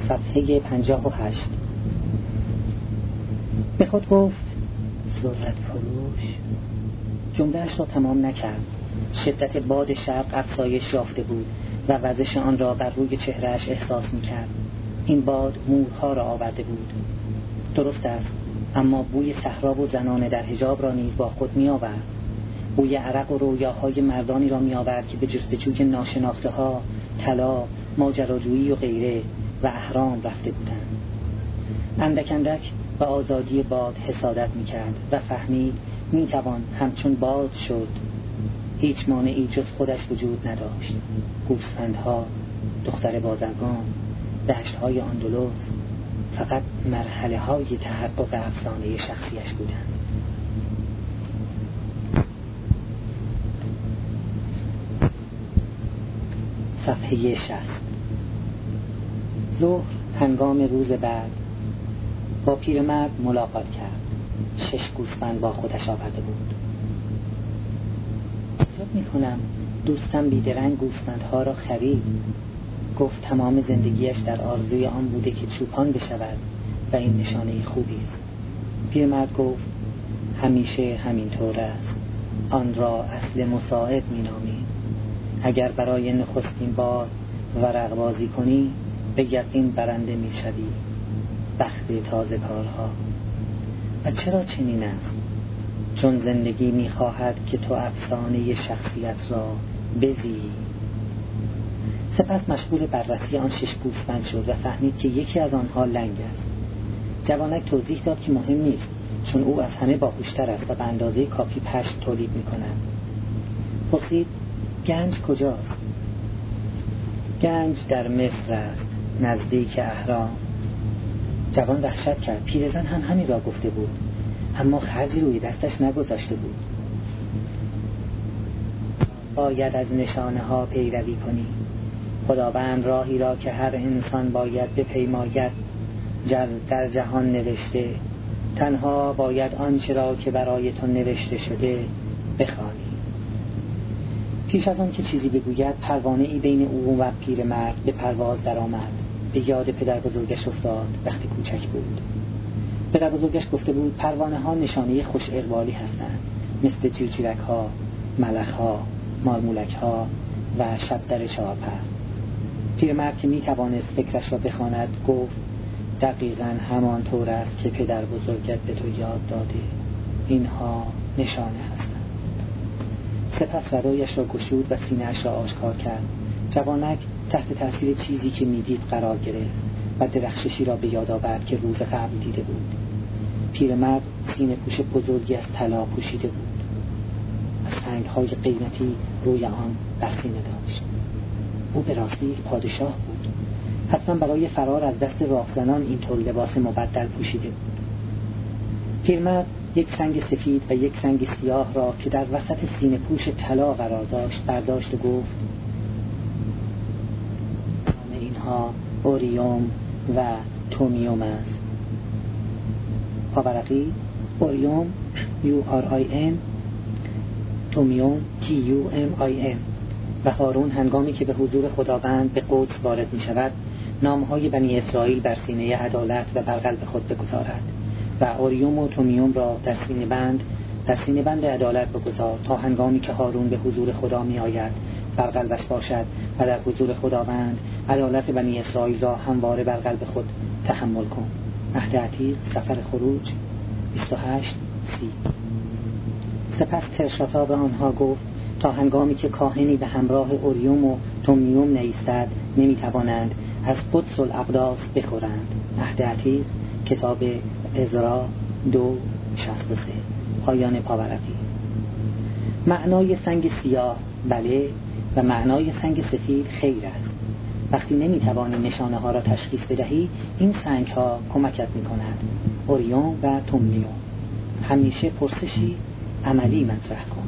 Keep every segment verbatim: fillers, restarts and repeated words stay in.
صفحه پنجاه و هشت. به خود گفت ذرت فروش. جمله‌اش را تمام نکرد. شدت باد شرق افزایش یافته بود و وزش آن را بر روی چهرهش احساس می‌کرد. این باد مورها را آورده بود. درست است، اما بوی صحرا و زنان در حجاب را نیز با خود می‌آورد. بوی عرق و رویاهای مردانی را می‌آورد که به جستجوی ناشناخته‌ها، طلا، ماجراجویی و غیره و احرام رفته بودند. اندک اندک به آزادی باد حسادت می‌کرد و فهمید می‌توان همچون باد شد. هیچ مانعی جز خودش وجود نداشت. گوسفندها، دختر بازرگان، دشت‌های اندلس فقط مرحله‌های تحقق افسانه شخصیش بودند. صفحه شصت. ظهر هنگام روز بعد با پیرمرد ملاقات کرد. شش گوسفند با خودش آورده بود. فکر می‌کنم دوستم بیدرنگ گوسفندها را خرید. گفت تمام زندگیش در آرزوی آن بوده که چوپان بشود و این نشانه خوبی است. پیرمرد گفت همیشه همینطور است. آن را اصل مساعد می‌نامیم. اگر برای نخستین بار ورق بازی کنی به یقین برنده می‌شوی. بخت تازه کارها. و چرا چنین است؟ چون زندگی می‌خواهد که تو افسانه شخصیت را بزیی. سپس مشغول بررسی آن شش گوسفند شد و فهمید که یکی از آنها لنگ است. جوانک توضیح داد که مهم نیست، چون او از همه باهوشتر است و به اندازه کافی پشت تولید می‌کند. پرسید گنج کجاست؟ گنج در مصر است، نزدیک اهرام. جوان وحشت کرد. پیرزن هم همین را گفته بود، اما خرجی روی دستش نگذاشته بود. باید از نشانه ها پیروی کنی. خداوند راهی را که هر انسان باید بپیماید در جهان نوشته. تنها باید آنچه را که برای تو نوشته شده بخوانی. پیش از آن که چیزی بگوید پروانه ای بین او و پیرمرد به پرواز درآمد. به یاد پدر بزرگش افتاد وقتی کوچک بود. پدر بزرگش گفته بود پروانه ها نشانه خوش اقبالی هستند، مثل جیرجیرک ها، ملخ ها، مارمولک ها و شبدر چهارپر. پیرمرد که می توانست فکرش را بخواند گفت دقیقاً همانطور است که پدر بزرگت به تو یاد داده. اینها نشانه هستند. سپس ردایش را گشود و سینه‌اش را آشکار کرد. جوانک تحت تاثیر چیزی که میدید قرار گرفت و درخششی را به یاد آورد که روز قبل دیده بود. پیرمرد سینه پوش بزرگی از طلا پوشیده بود. از سنگ‌های قیمتی روی آن بر سینه داشت. او به راستی پادشاه بود. حتما برای فرار از دست راهزنان اینطور لباس مبدل پوشیده بود. پیرمرد یک سنگ سفید و یک سنگ سیاه را که در وسط سینه پوش طلا قرار داشت برداشت و گفت نام اینها اوریوم و تومیوم است. پاورقی اوریوم یو آر آی ام، تومیوم تی یو ام آی ام. و هارون هنگامی که به حضور خداوند به قدس وارد می شود نامهای بنی اسرائیل بر سینه عدالت و بر قلب خود بگذارد و اوریوم و تومیوم را در سینه بند در سینه بند عدالت بگذار تا هنگامی که هارون به حضور خدا می آید بر قلبش باشد و در حضور خداوند عدالت بنی اسرائیل را همواره بر قلب خود تحمل کن. عهد عتیق سفر خروج بیست و هشت سی. سپس ترشاتا به آنها گفت تا هنگامی که کاهنی به همراه اوریوم و تومیوم نایستد نمی توانند از قدس الاقداس بخورند. عهد عتیق کتاب عزرا دو شصت و سه. پایان پاورقی. معنای سنگ سیاه بله و معنای سنگ سفید خیر است. وقتی نمی توانی نشانه ها را تشخیص بدهی این سنگ ها کمکت می کند. اوریوم و تومیوم. همیشه پرسشی عملی مطرح کن،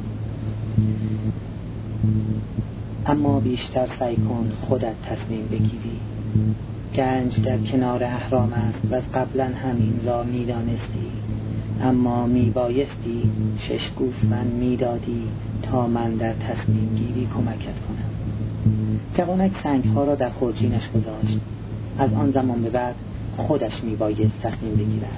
اما بیشتر سعی کن خودت تصمیم بگیری. گنج در کنار اهرام است و از قبلا همین را می دانستی، اما می بایستی شش گوسفند می دادی تا من در تصمیم گیری کمکت کنم. جوانک سنگ ها را در خورجینش گذاشت، از آن زمان به بعد خودش میبایست تصمیم بگیرد.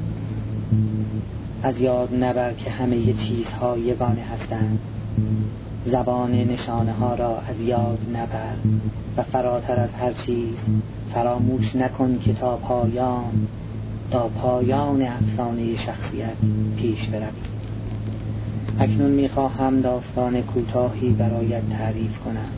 از یاد نبر که همه ی چیزها یگانه هستند. زبان نشانه ها را از یاد نبر و فراتر از هر چیز فراموش نکن که تا پایان تا پایان افسانه شخصیت پیش بروی. اکنون میخواهم داستان کوتاهی برایت تعریف کنم.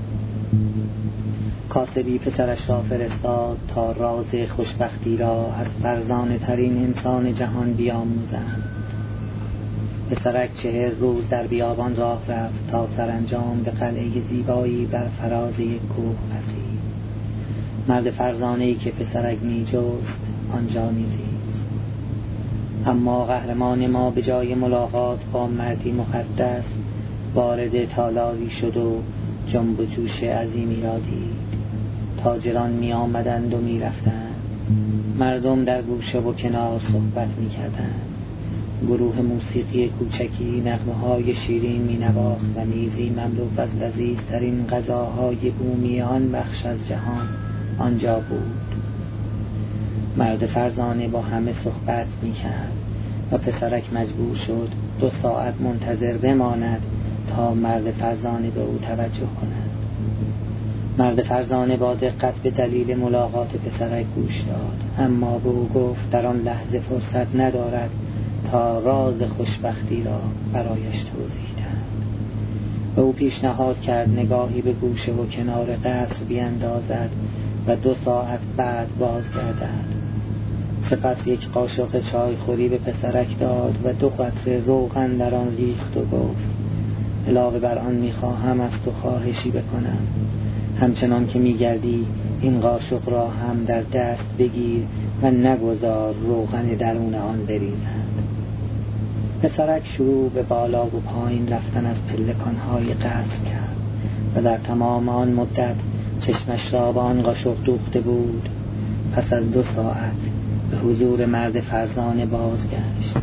کاسبی پسرش را فرستاد تا راز خوشبختی را از فرزانه ترین انسان جهان بیاموزند. پسرک چهر روز در بیابان راه رفت تا سرانجام به قلعه زیبایی بر فراز یک کوه رسید. مرد فرزانه‌ای که پسرک می‌جست آنجا می‌زیست. اما قهرمان ما به جای ملاقات با مردی مقدس وارد تالاری شد و جنب و جوش عظیمی را دید. تاجران می آمدند و می رفتند. مردم در گوشه و کنار صحبت می کردند. گروه موسیقی کوچکی نغمه های شیرین می نواخت و میزی مملو از لذیذترین غذاهای بومی آن بخش از جهان آنجا بود. مرد فرزانه با همه صحبت می کرد و پسرک مجبور شد دو ساعت منتظر بماند تا مرد فرزانه به او توجه کند. مرد فرزانه با دقت به دلیل ملاقات پسرک گوش داد، اما به او گفت در آن لحظه فرصت ندارد تا راز خوشبختی را برایش توضیح دهد. به او پیشنهاد کرد نگاهی به گوشه و کنار قصر بیندازد و دو ساعت بعد بازگردد. سپس یک قاشق چای خوری به پسرک داد و دو قطره روغن در آن ریخت و گفت علاوه بر آن میخواهم از تو خواهشی بکنم. همچنان که میگردی این قاشق را هم در دست بگیر و نگذار روغن درون آن بریزد. پسرک شروع به بالا و پایین رفتن از پلکان‌های قصر کرد و در تمام آن مدت چشمش را به آن قاشق دوخته بود. پس از دو ساعت به حضور مرد فرزانه بازگشت.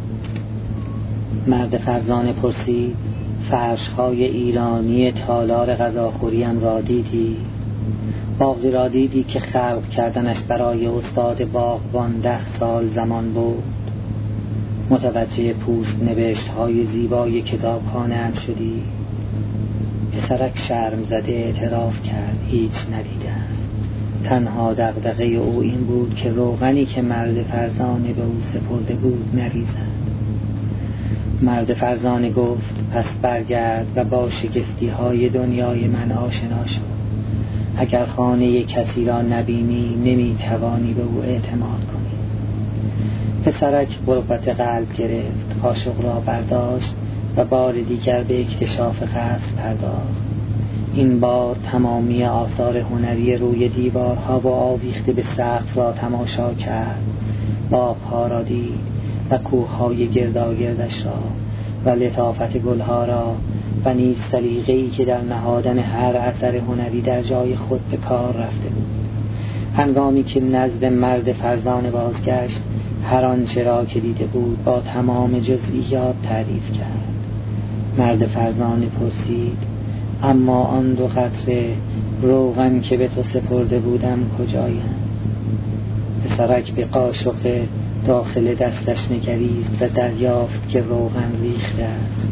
مرد فرزانه پرسید فرش‌های ایرانی تالار غذاخوریم را دیدی؟ باغی را دیدی که خلق کردنش برای استاد باغبان ده سال زمان بود؟ متوجه پوست نوشت‌های زیبای کتابخانه شدی؟ پسرک شرم زده اعتراف کرد هیچ ندیده است. تنها دغدغه او این بود که روغنی که مرد فرزانه به او سپرده بود نریزد. مرد فرزانه گفت پس برگرد و با شگفتی های دنیای من آشنا شو. اگر خانه کسی را نبینی نمی توانی به او اعتماد کنی. پسرک غربت قلب گرفت، قاشق را برداشت و بار دیگر به اکتشاف قصر پرداخت. این بار تمامی آثار هنری روی دیوارها و آویخته به سقف را تماشا کرد. باغها را دید و کوههای گرداگردش را و لطافت گلها را و نیز سلیقه‌ای که در نهادن هر اثر هنری در جای خود به کار رفته بود. هنگامی که نزد مرد فرزانه بازگشت هر آنچه را که دیده بود با تمام جزئیات تعریف کرد. مرد فرزانه پرسید اما آن دو قطره روغن که به تو سپرده بودم کجایند؟ پسرک به قاشق داخل دستش نگریست و دریافت که روغن ریخته است.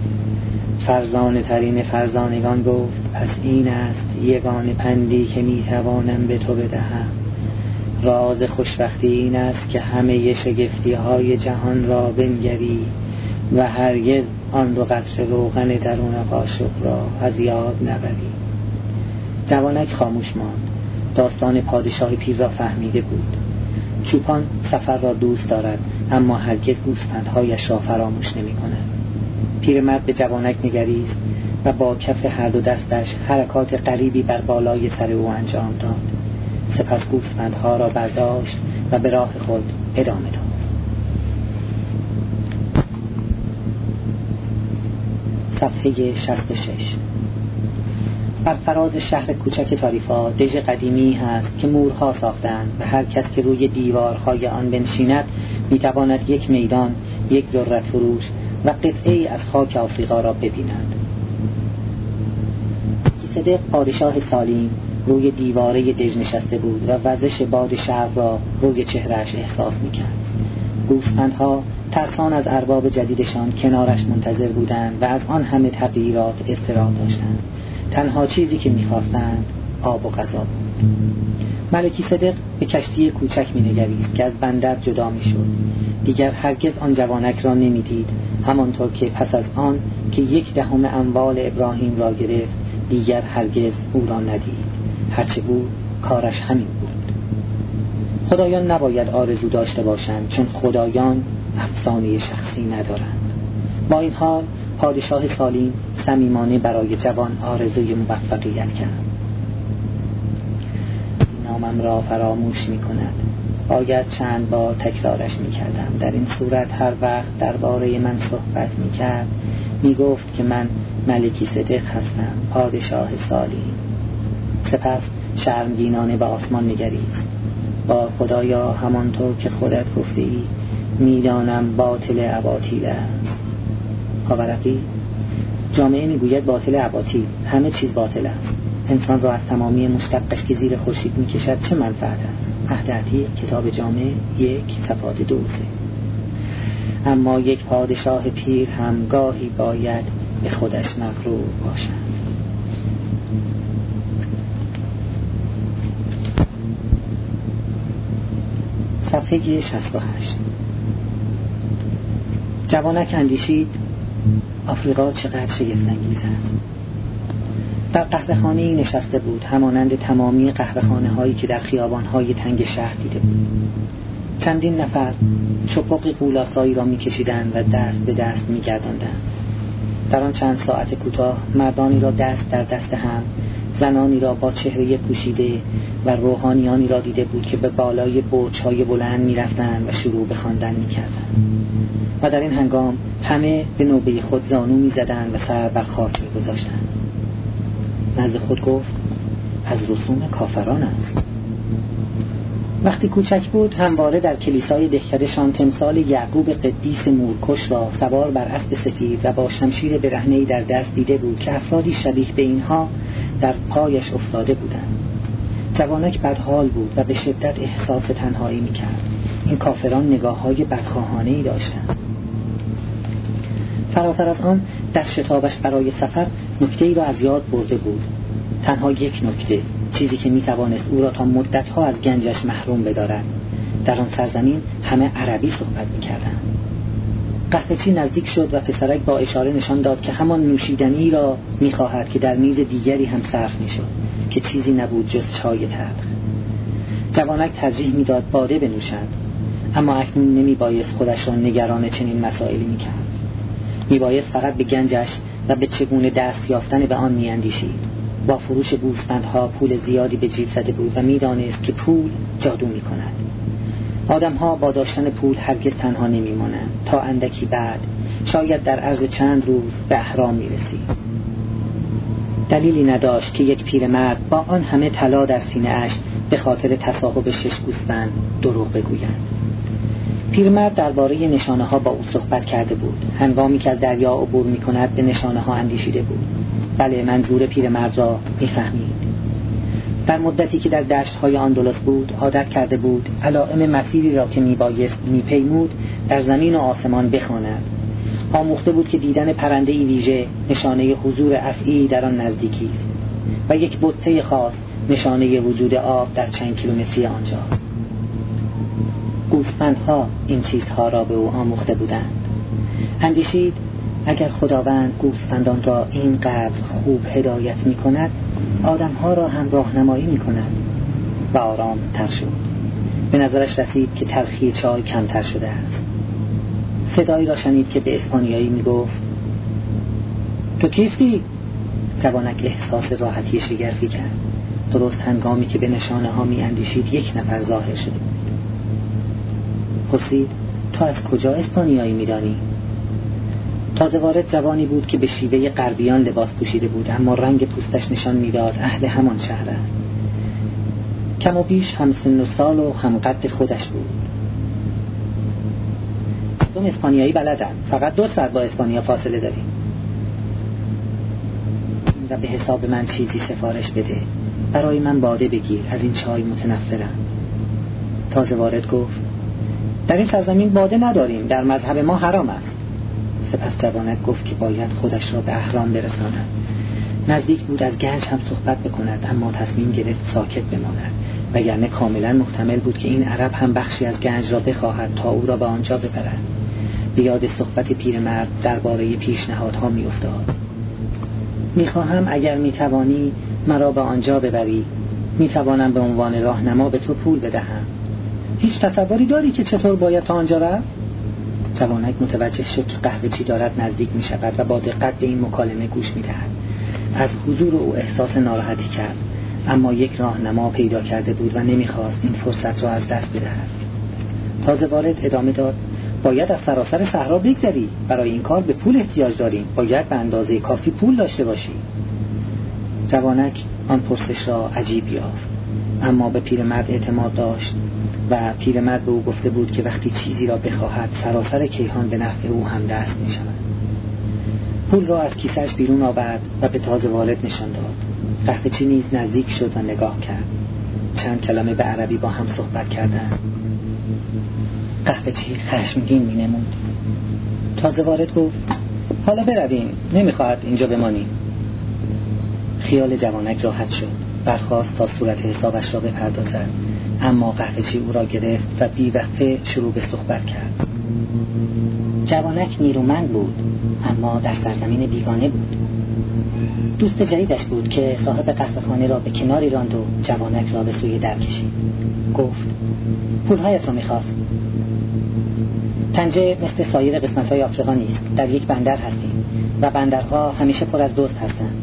فرزانه ترین فرزانگان گفت پس این است یگانه پندی که میتوانم به تو بدهم. راز خوشبختی این است که همه شگفتی های جهان را بنگری و هرگز آن دو قطره روغن درون قاشق را از یاد نبری. جوانک خاموش ماند. داستان پادشاه پیر را فهمیده بود. چوپان سفر را دوست دارد اما هرگز گوسفندهایش را فراموش نمی کند. پیرمرد به جوانک نگریست و با کف هر دو دستش حرکات غریبی بر بالای سر او انجام داد. سپس گوسفندها را برداشت و به راه خود ادامه داد. صفحه شصت و شش. بر فراز شهر کوچک تاریفا دژ قدیمی هست که مورها ساختند و هر کس که روی دیوارهای آن بنشیند میتواند یک میدان، یک ذرت فروش و قطعه‌ای از خاک آفریقا را ببیند. صدق پادشاه سالین روی دیواره دژ نشسته بود و وزش باد شب را روی چهرهش احساس می‌کرد. گوسفندها ترسان از ارباب جدیدشان کنارش منتظر بودند و از آن همه تغییرات اضطراب داشتند. تنها چیزی که می‌خواستند آب و غذا بود. ملکی صدق به کشتی کوچک می‌نگریست که از بندر جدا می‌شد. دیگر هرگز آن جوانک را نمی‌دید، همانطور که پس از آن که یک دهم اموال ابراهیم را گرفت دیگر هرگز او را ندید. هرچه بود کارش همین بود. خدایان نباید آرزو داشته باشند، چون خدایان افسانه شخصی ندارند. با این حال پادشاه سالین صمیمانه برای جوان آرزوی موفقیت کرد. نامم را فراموش می کند. باید چند بار تکرارش می کردم. در این صورت هر وقت درباره من صحبت می کرد می گفت که من ملکی صدق هستم، پادشاه سالین. سپس شرمگینانه به آسمان نگریست. با خدایا همانطور که خودت گفته ای میدانم باطل اباطیل است. پاورقی جامعه میگوید باطل اباطیل، همه چیز باطل است. انسان را از تمامی مشتقش که زیر خورشید میکشد چه منفعت است؟ عهد عتیق کتاب جامع یک صفحات دو سه. اما یک پادشاه پیر هم گاهی باید به خودش مغرور باشد. صفحه شصت و هشت. جوانک اندیشید آفریقا چقدر شگفت‌انگیز است. در قهوه‌خانه‌ای نشسته بود، همانند تمامی قهوه‌خانه‌هایی که در خیابان‌های تنگ شهر دیده بود. چندین نفر چپق قولاسایی را می‌کشیدند و دست به دست می‌گرداندند. در آن چند ساعت کوتاه مردانی را دست در دست هم، زنانی را با چهره پوشیده و روحانیانی را دیده بود که به بالای برج‌های بلند می‌رفتند و شروع به خواندن می‌کردند. و در این هنگام همه به نوبه خود زانو می‌زدند و سر بر خاک می‌گذاشتند. نزد خود گفت از رسوم کافران است. وقتی کوچک بود همواره در کلیسای دهکده‌شان تمثال یعقوب قدیس مورکش را سوار بر اسب سفید و با شمشیر برهنه‌ای در دست دیده بود که افرادی شبیه به اینها در پایش افتاده بودند. جوانک بدحال بود و به شدت احساس تنهایی می‌کرد. این کافران نگاه‌های بدخواهانه‌ای داشتند. فراتر از آن در شتابش برای سفر نکته‌ای را از یاد برده بود. تنها یک نکته، چیزی که می‌توانست او را تا مدت‌ها از گنجش محروم بدارد. در آن سرزمین همه عربی صحبت می‌کردند. قهوه‌چی نزدیک شد و پسرک با اشاره نشان داد که همان نوشیدنی را می‌خواهد که در میز دیگری هم صرف می‌شد، که چیزی نبود جز چای تلخ. جوانک ترجیح می‌داد باده بنوشد، اما اکنون نمی‌بایست خودش را نگران چنین مسائلی می‌کرد. می‌بایست فقط به گنجش و به چگونه دست یافتن به آن می‌اندیشید. با فروش گوسفندها پول زیادی به جیب زده بود و می‌دانست که پول جادو می‌کند. آدم‌ها با داشتن پول هرگز تنها نمی‌مانند. تا اندکی بعد شاید در عرض چند روز به احرام می‌رسید. دلیلی نداشت که یک پیرمرد با آن همه طلا در سینه‌اش به خاطر تصاحب شش گوسفند دروغ بگوید. پیرمرد درباره نشانه‌ها با او صحبت کرده بود. هنگامی که از دریا عبور می‌کند به نشانه‌ها اندیشیده بود. بله، منظور پیرمرد را می‌فهمید. در مدتی که در دشت‌های اندلس بود عادت کرده بود علائم مسیری را که میبایست میپیمود در زمین و آسمان بخواند. آموخته بود که دیدن پرنده‌ای ویژه نشانه حضور افعی در آن نزدیکی است و یک بطه خاص نشانه وجود آب در چند کیلومتری آنجا. گوسفندها این چیزها را به او آموخته بودند. اندیشید اگر خداوند گوسفندان را اینقدر خوب هدایت می کند، آدمها را هم راهنمایی می کند. و آرام تر شد. به نظرش رسید که تلخی چای کمتر شده است. صدایی را شنید که به اسپانیایی می گفت تو کیستی؟ جوانک احساس راحتی شگرفی کرد. درست هنگامی که به نشانه ها می اندیشید یک نفر ظاهر شده بود. پرسید تو از کجا اسپانیایی می دانی؟ تازه وارد جوانی بود که به شیوه غربیان لباس پوشیده بود، اما رنگ پوستش نشان میداد اهل همان شهر است. کم و بیش هم سن و سال و هم قد خودش بود. مردم اسپانیایی بلدن، فقط دو ساعت با اسپانیا فاصله داریم. و به حساب من چیزی سفارش بده. برای من باده بگیر، از این چای متنفرم. تازه وارد گفت در این سرزمین باده نداریم، در مذهب ما حرام است. سپس جوانک گفت که باید خودش را به اهرام برساند. نزدیک بود از گنج هم صحبت بکند، اما تصمیم گرفت ساکت بماند، وگرنه کاملا محتمل بود که این عرب هم بخشی از گنج را بخواهد تا او را به آنجا ببرد. به یاد صحبت پیرمرد درباره پیشنهادها می‌افتاد. می‌خواهم اگر می‌توانی مرا به آنجا ببری، می‌توانم به عنوان راهنما به تو پول بدهم. هیچ تصوری داری که چطور باید تا آنجا رفت؟ جوانک متوجه شد که قهوه چی دارد نزدیک می‌شود و با دقت به این مکالمه گوش می‌دهد. از حضور او احساس ناراحتی کرد، اما یک راهنما پیدا کرده بود و نمی‌خواست این فرصت را از دست بدهد. تازه وارد ادامه داد باید از سراسر صحرا بگذری، برای این کار به پول احتیاج داریم، باید به اندازه کافی پول داشته باشی. جوانک آن پرسش را عجیب یافت، اما به پیرمرد اعتماد داشت و پیرمرد به او گفته بود که وقتی چیزی را بخواهد سراسر کیهان به نفع او هم دست می شود. پول را از کیسه‌اش بیرون آورد و به تازه وارد نشان داد. قهوه چی نیز نزدیک شد و نگاه کرد. چند کلمه به عربی با هم صحبت کردند. قهوه چی خشمگین می نمود. تازه وارد گفت حالا برویم، نمیخواهد اینجا بمانیم. خیال جوانک راحت شد، برخاست تا صورت حسابش را بپردازد، اما قهوه چی او را گرفت و بی‌وقفه شروع به صحبت کرد. جوانک نیرومند بود، اما در سرزمین بیگانه بود. دوست جدیدش بود که صاحب قهوه‌خانه را به کناری راند و جوانک را به سوی در کشید. گفت پولهایت را می‌خواست. طنجه مثل سایر قسمت‌های آفریقا نیست، در یک بندر هستیم و بندرها همیشه پر از دزد هستند.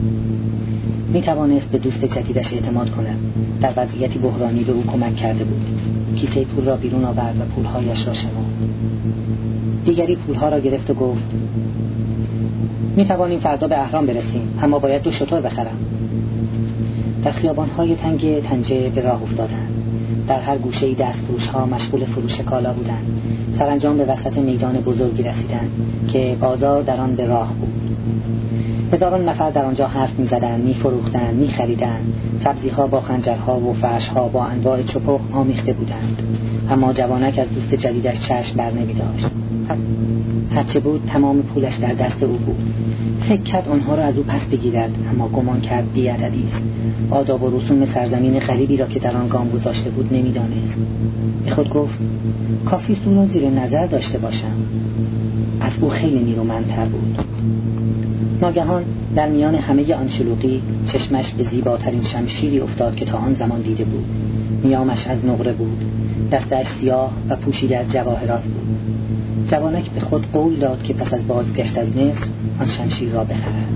می توانست به دوست جدیدش اعتماد کند. در وضعیتی بحرانی به او کمک کرده بود. کیسه پول را بیرون آورد و پولهایش را شمرد. دیگری پولها را گرفت و گفت می توانیم فردا به اهرام برسیم، اما باید دو شتر بخرم. در خیابان‌های تنگ طنجه به راه افتادند. در هر گوشه‌ای دستفروش‌ها مشغول فروش کالا بودند. سرانجام به وسط میدان بزرگی رسیدند که بازار در آن به راه بود. هزاران نفر در آنجا حرف می‌زدند، می‌فروختند، می‌خریدند. سبزی‌ها با خنجرها و فرش‌ها با انواع چپخ آمیخته بودند. اما جوانک از دوست جدیدش چشم بر نمی‌داشت. هرچه بود تمام پولش در دست او بود. فکر کرد آنها را از او پس بگیرد، اما گمان کرد بی‌ادبی است. آداب و رسوم سرزمین غریبی را که در آن گام گذاشته بود نمی‌دانست. به خود گفت کافی است او را زیر نظر داشته باشم. از او خیلی نیرومندتر بود. ناگهان در میان همه آن شلوغی چشمش به زیباترین شمشیری افتاد که تا آن زمان دیده بود. نیامش از نقره بود، دستش سیاه و پوشیده از جواهرات بود. جوانک به خود قول داد که پس از بازگشت از مصر آن شمشیر را بخرد.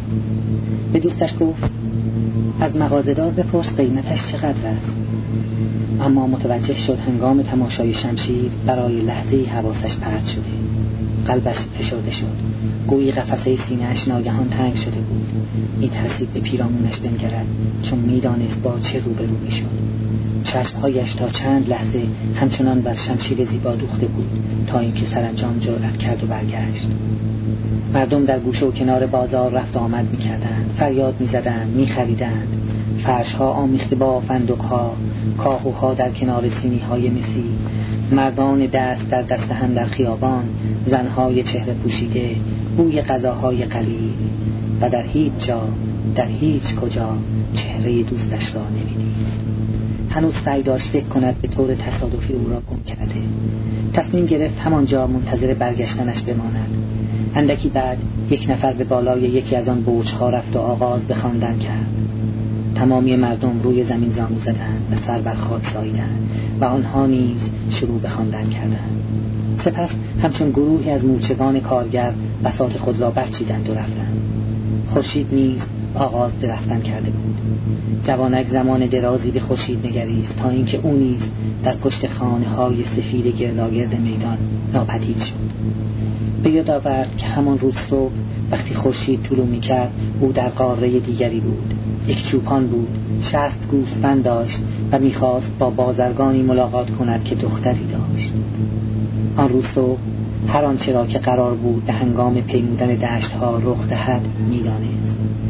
به دوستش گفت از مغازه‌دار بپرس قیمتش چقدر است. اما متوجه شد هنگام تماشای شمشیر برای لحظه‌ای حواسش پرت شده. قلبش فشرده شد، گویی قفسه سینه‌اش ناگهان تنگ شده بود. می‌ترسید به پیرامونش بنگرد، چون می‌دانست با چه روبرو می‌شد. چشم‌هایش تا چند لحظه همچنان بر شمشیر زیبا دوخته بود تا اینکه سرانجام جرأت کرد و برگشت. مردم در گوشه و کنار بازار رفت و آمد می‌کردند، فریاد می‌زدند، می‌خریدند. فرش‌ها آمیخته با فندق‌ها، کاهوها در کنار سینی‌های مسی، مردان دست در دست هم در خیابان، زنهای چهره پوشیده، بوی غذاهای قلیل و در هیچ جا، در هیچ کجا چهره دوستش را نمی‌دید. هنوز سعی داشت فکر کند به طور تصادفی او را گم کرده. تصمیم گرفت همانجا منتظر برگشتنش بماند. اندکی بعد یک نفر به بالای یکی از آن برج‌ها رفت و آغاز به خواندن کرد. تمامی مردم روی زمین زانو زدند و سر بر خاک ساییدند و آنها نیز شروع به خواندن کردند. سپس همچون گروهی از مورچگان کارگر بساط خود را برچیدند و رفتند. خورشید نیز آغاز به رفتن کرده بود. جوانک زمان درازی به خورشید نگریست تا اینکه او نیز در پشت خانه‌های سفید گرداگرد میدان ناپدید شد. به یاد آورد که همان روز صبح وقتی خورشید طلوع می‌کرد او در قاره دیگری بود. یک چوپان بود، شصت گوسفند داشت و می‌خواست با بازرگانی ملاقات کند که دختری داشت. آن روز صبح هر آنچه را که قرار بود به هنگام پیمودن دشت‌ها رخ دهد می‌دانست.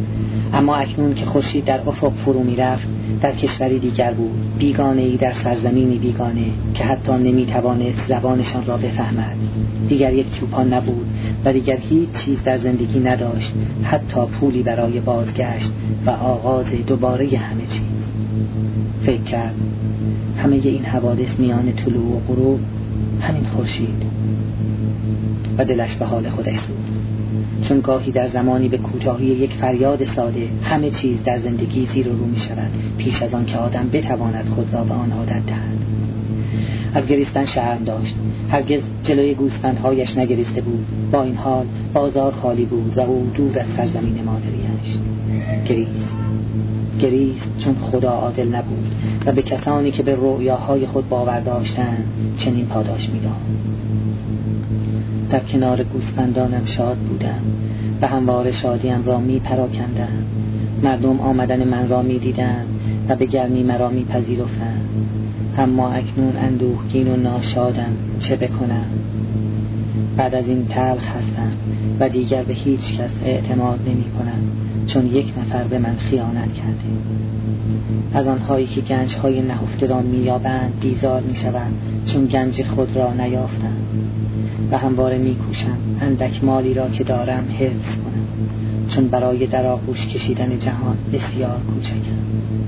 اما اکنون که خورشید در افق فرو می‌رفت، در کشوری دیگر بود، بیگانه‌ای در سرزمینی بیگانه که حتی نمی‌توانست زبانشان را بفهمد. دیگر یک چوپان نبود و دیگر هیچ چیز در زندگی نداشت، حتی پولی برای بازگشت و آغاز دوباره همه چیز. فکر کرد همه این حوادث میان طلوع و غروب همین خورشید، و دلش به حال خودش سود، چون گاهی در زمانی به کوتاهی یک فریاد ساده همه چیز در زندگی زیر و رو می شود پیش از آن که آدم بتواند خود را به آن عادت دهد. از گریستن شرم داشت، هرگز جلوی گوسفندهایش نگریسته بود. با این حال بازار خالی بود و او دور از سرزمین مادریش. گریست گریست چون خدا عادل نبود و به کسانی که به رؤیاهای خود باور داشتند چنین پاداش می‌داد. در کنار گوسفندانم شاد بودم و همواره شادیم را می پراکندم. مردم آمدن من را می دیدم و به گرمی مرا می پذیرفتند. اما اکنون اندوهگین و ناشادم، چه بکنم؟ بعد از این تلخ هستم و دیگر به هیچ کس اعتماد نمی کنم، چون یک نفر به من خیانت کرده. از آنهایی که گنج‌های نهفته را می یابند بیزار می شوم، چون گنج خود را نیافتم و همواره می کوشم اندک مالی را که دارم حفظ کنم، چون برای در آغوش کشیدن جهان بسیار کوچکم.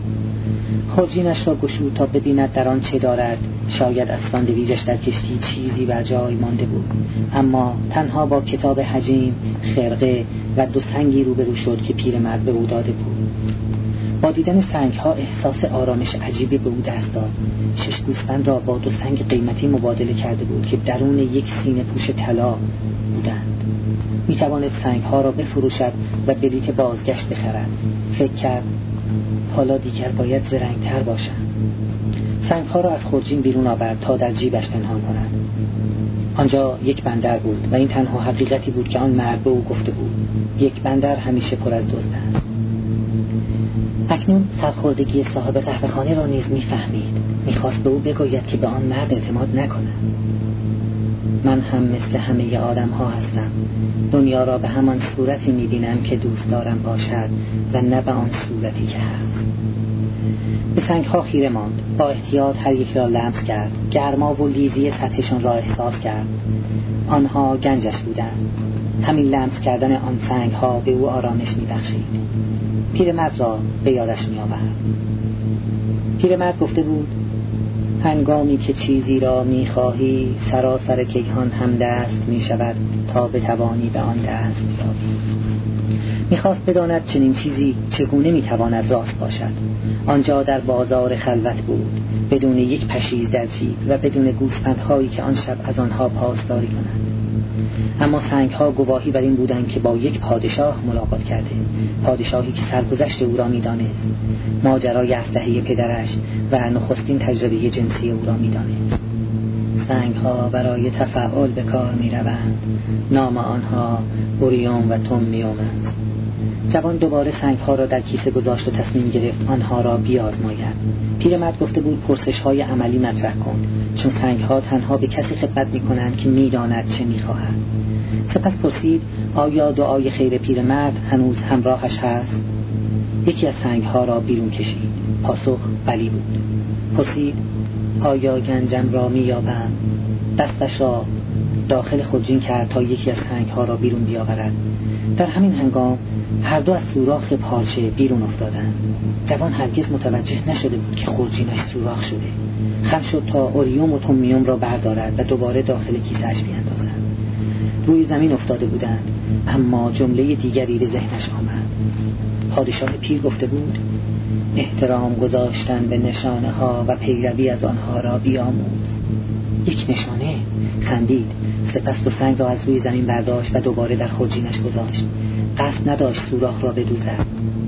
خورجینش را گشود تا ببیند در آن چه دارد. شاید از ساندویچش در کشتی چیزی بر جای مانده بود، اما تنها با کتاب حجیم، خرقه و دو سنگی روبرو شد که پیرمرد به او داده بود. با دیدن سنگ‌ها احساس آرامش عجیبی به او دست داد. شش گوسفند را با دو سنگ قیمتی مبادله کرده بود که درون یک سینه پوش طلا بودند. می توانست سنگ‌ها را بفروشد و بلیط بازگشت بخرد. فکر کرد حالا دیگر باید زرنگ‌تر باشم. سنگ‌ها را از خورجین بیرون آورد تا در جیبش پنهان کند. آنجا یک بندر بود و این تنها حقیقتی بود که آن مرد به او گفته بود. یک بندر همیشه پر از دزد است. اکنون سرخوردگی صاحب قهوه‌خانه را نیز می‌فهمید. می‌خواست به او بگوید که به آن مرد اعتماد نکند. من هم مثل همه آدم‌ها هستم. دنیا را به همان صورتی می‌بینم که دوست دارم باشد و نه به آن صورتی که هست. به سنگ‌ها خیره ماند. با احتیاط هر یک را لمس کرد. گرما و لیزی سطحشان را احساس کرد. آنها گنجش بودند. همین لمس کردن آن سنگ‌ها به او آرامش می‌بخشید. پیرمرد را به یادش می‌آورد. پیرمرد گفته بود هنگامی که چیزی را می‌خواهی سراسر کیهان هم دست می‌شود تا بتوانی به آن دست یابی. می‌خواست بداند چنین چیزی چگونه می‌تواند راست باشد. آنجا در بازار خلوت بود، بدون یک پشیز در جیب و بدون گوسفندهایی که آن شب از آنها پاسداری کنند. اما سنگ‌ها گواهی بر این بودند که با یک پادشاه ملاقات کرده، پادشاهی که سرگذشت او را می‌دانست، ماجرای اسلحه پدرش و نخستین تجربه جنسی او را می‌دانست. سنگ‌ها برای تفاعل به کار می‌روند. نام آنها اوریوم و تومیوم است. جوان دوباره سنگ‌ها را در کیسه گذاشت و تصمیم گرفت آنها را بیازماید. پیرمرد گفته بود پرسش‌های عملی مطرح کن، چون سنگ‌ها تنها به کسی خدمت می‌کنند که می‌داند چه می‌خواهد. سپس پرسید آیا دعای خیر پیرمرد هنوز همراهش هست؟ یکی از سنگ‌ها را بیرون کشید. پاسخ بلی بود. پرسید آیا گنجم را می‌یابم؟ دستش را داخل خورجین کرد تا یکی از سنگ‌ها را بیرون بیاورد. در همین هنگام هر دو از سوراخ پارچه بیرون افتادند. جوان هرگز متوجه نشده بود که خورجینش سوراخ شده. خم شد تا اوریوم و تومیوم را بردارد و دوباره داخل کیسه‌اش بیاندازد. روی زمین افتاده بودند، اما جمله دیگری به ذهنش آمد. پادشاه پیر گفته بود احترام گذاشتن به نشانه ها و پیروی از آنها را بیاموز. یک نشانه؟ خندید. سپس دو سنگ را از روی زمین برداشت و دوباره در خورجینش گذاشت. قصد نداشت سوراخ را بدوزد.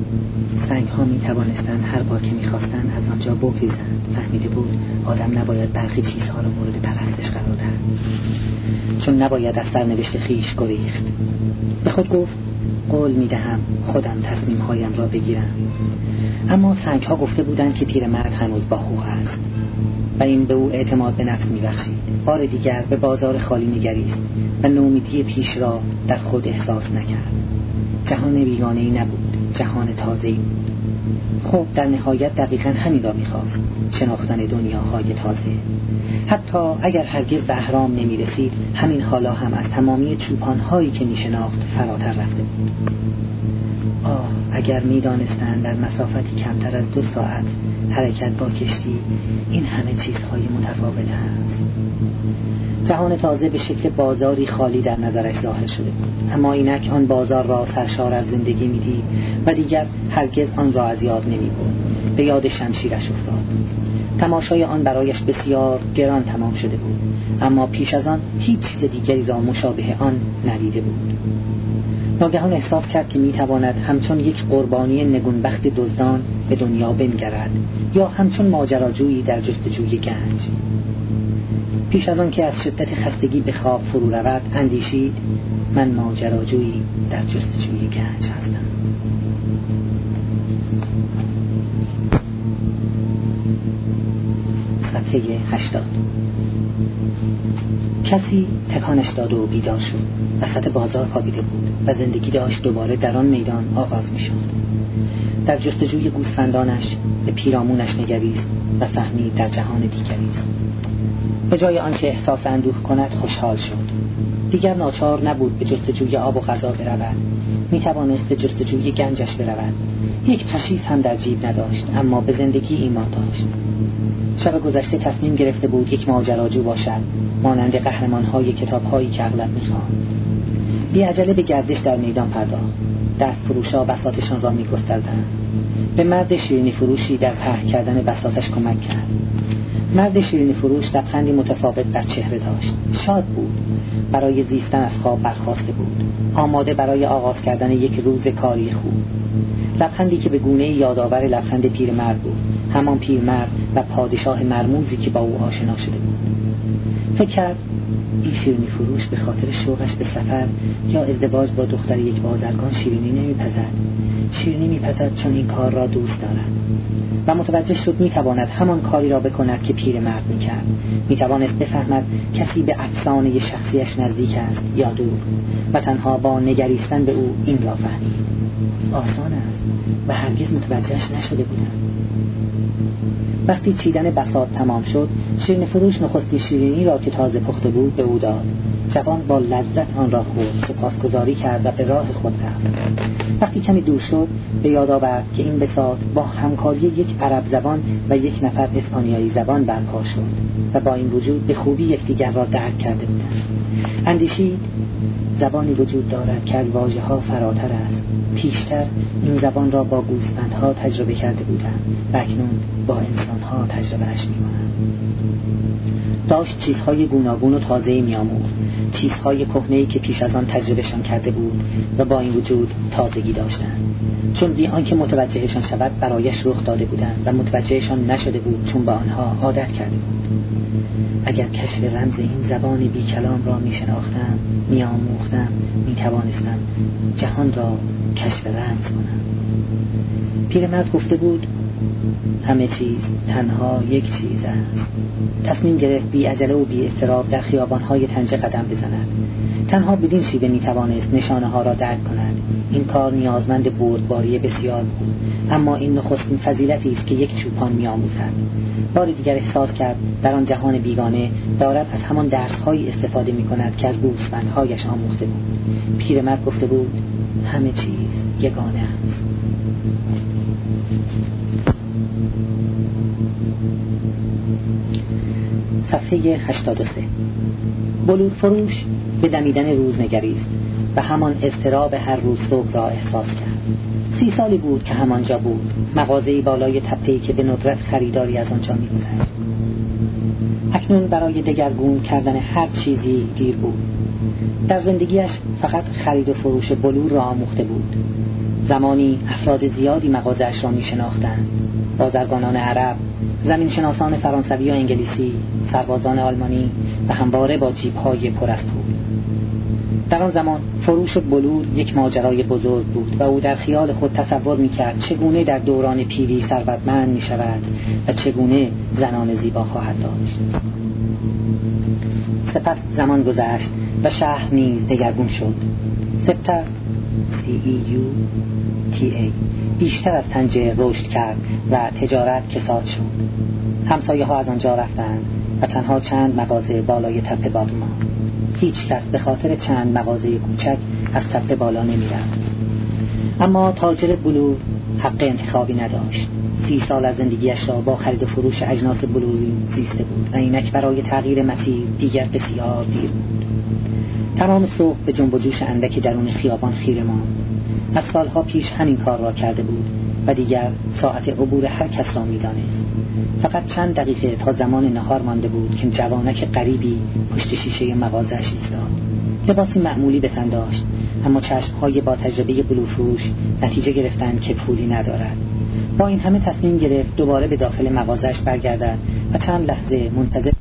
سنگ ها می توانستند هر بار که می خواستند از آنجا بگریزند. فهمیده بود آدم نباید برخی چیزها را مورد پرستش قرار دهد، چون نباید از سرنوشت خویش گریخت. به خود گفت قول می دهم خودم تصمیم هایم را بگیرم. اما سنگ ها گفته بودند که پیرمرد هنوز با حقوق است و این به او اعتماد به نفس می بخشید. بار دیگر به بازار خالی می گریست و نومیدی پیش را در خود احساس نکرد. جهان بیگانه‌ای نبود. جهان تازه‌ای. خب در نهایت دقیقاً همین را می‌خواست، شناختن دنیاهای تازه. حتی اگر هرگز به اهرام نمی‌رسید، همین حالا هم از تمامی چوپان‌هایی که می‌شناخت فراتر رفته بود. آه اگر می‌دانستند در مسافتی کمتر از دو ساعت حرکت با کشتی این همه چیزهای متفاوت هست. جهان تازه به شکل بازاری خالی در نظرش ظاهر شده بود، اما اینک آن بازار را سرشار از زندگی می‌دید و دیگر هرگز آن را از یاد نمی‌برد. به یاد شمشیرش افتاد. تماشای آن برایش بسیار گران تمام شده بود، اما پیش از آن هیچ چیز دیگری را مشابه آن ندیده بود. ناگهان احساس کرد که میتواند همچون یک قربانی نگونبخت دزدان به دنیا بنگرد یا همچون ماجراجویی در جستجوی گنج. پیش از آن که از شدت خستگی به خواب فرو رود اندیشید من ماجراجویی در جستجوی گنج هستم. صفحه هشتاد. کسی تکانش داد و بیدار شد. وسط بازار خوابیده بود و زندگی داشت دوباره در آن میدان آغاز می شد. در جستجوی گوسفندانش به پیرامونش نگریست و فهمید در جهان دیگری است. به جای آنکه احساس اندوه کند خوشحال شد. دیگر ناچار نبود به جستجوی آب و غذا برود. می توانست به جستجوی گنجش برود. یک پشیز هم در جیب نداشت، اما به زندگی ایمان داشت. شب گذشته تصمیم گرفته بود یک ماجراجو باشد، مانند قهرمان‌های کتاب‌هایی که اغلب می‌خواند. بی عجله به گردش در میدان پرداخت. دست فروشا بساطشان را می‌گستردند. به مرد شیرینی فروشی در پهن کردن بساطش کمک کرد. مرد شیرینی فروش لبخندی متفاوت بر چهره داشت. شاد بود. برای زیستن از خواب برخاسته بود. آماده برای آغاز کردن یک روز کاری خوب. لبخندی که به گونه یادآور لبخند پیرمرد بود. همان پیرمرد و پادشاه مرموزی که با او آشنا شده بود. فکر کرد این شیرینی فروش به خاطر شوقش به سفر یا ازدواج با دختر یک بازرگان شیرینی نمیپزد. شیرینی میپزد چون این کار را دوست دارد و متوجه شد میتواند همان کاری را بکند که پیرمرد میکرد. میتوانست بفهمد کسی به افسانه شخصیش نزدیک است یا دور و تنها با نگریستن به او این را فهمید. آسان است و هرگز متوجهش نشده بودم. وقتی چیدن بساط تمام شد، شیرینی فروش نخستی شیرینی را که تازه پخته بود به او داد. جوان با لذت آن را خورد، سپاسگزاری کرد و به راه خود رفت. وقتی کمی دور شد به یاد آورد که این بساط با همکاری یک عرب زبان و یک نفر اسپانیایی زبان برپا شد و با این وجود به خوبی یکدیگر را درک کرده بودند. اندیشید زبانی وجود دارد که از واژه‌ها فراتر است. پیشتر این زبان را با گوسفندها تجربه کرده بودم و اکنون با انسانها تجربهش می‌کنم. داشت چیزهای گوناگون و تازه‌ای می‌آموخت، چیزهای کهنه‌ای که پیش از آن تجربهشان کرده بود و با این وجود تازگی داشتند. چون بی آنکه متوجهشان شود برایش رخ داده بودند و متوجهشان نشده بود چون به آنها عادت کرده بود. اگر کشف رمز این زبان بی کلام را می شناختم، می آموختم، می توانستم جهان را کشف رمز کنم. پیرمرد گفته بود همه چیز تنها یک چیز است. تصمیم گرفت بی عجله و بی اضطراب در خیابان‌های طنجه قدم بزند. تنها بدین شیوه می توانست نشانه ها را درک کند. این کار نیازمند بردباری بسیار بود، اما این نخستین فضیلتی است که یک چوپان می آموزد. بار دیگر احساس کرد در آن جهان بیگانه دارد از همان درس‌هایی استفاده می کند که از گوسفندهایش آموخته بود. پیرمرد گفته بود همه چیز یگانه است. صفحه هشتاد و سه. بلور فروش به دمیدن روز نگریست و همان اضطراب هر روز صبح را احساس کرد. سی سالی بود که همانجا بود، مغازه‌ای بالای تپه‌ای که به ندرت خریداری از آنجا می‌گذشت. اکنون برای دگرگون کردن هر چیزی دیر بود. در زندگیش فقط خرید و فروش بلور را آموخته بود. زمانی افراد زیادی مغازه‌اش را می‌شناختند. بازرگانان عرب، زمینشناسان فرانسوی و انگلیسی، سربازان آلمانی و همواره با جیب‌های پر از پول. در آن زمان فروش بلور یک ماجرای بزرگ بود و او در خیال خود تصور می‌کرد چگونه در دوران پیری ثروتمند می‌شود و چگونه زنان زیبا خواهد داشت. سپس زمان گذشت و شهر نیز دگرگون شد. سپتر سی ای یو تی ای بیشتر از پنجه رشد کرد و تجارت کساد شد. همسایه ها از آنجا رفتند و تنها چند مغازه بالای تپه باقی ماند. هیچ کس به خاطر چند مغازه کوچک از تپه بالا نمی رفت. اما تاجر بلور حق انتخابی نداشت. سی سال از زندگیش را با خرید و فروش اجناس بلوری زیسته بود و اینک برای تغییر مسیر دیگر بسیار دیر بود. تمام صبح به جنب و جوش اندکی درون خیابان خیره ماند. از سالها پیش همین کار را کرده بود و دیگر ساعت عبور هر کس را می‌دانست. فقط چند دقیقه تا زمان نهار مانده بود که جوانک غریبی پشت شیشه مغازه‌اش ایستاد. لباسی معمولی به تن داشت، اما چشم‌های با تجربه بلورفروش نتیجه گرفتند که پولی ندارد. با این همه تصمیم گرفت دوباره به داخل مغازه‌اش برگردد و چند لحظه منتظر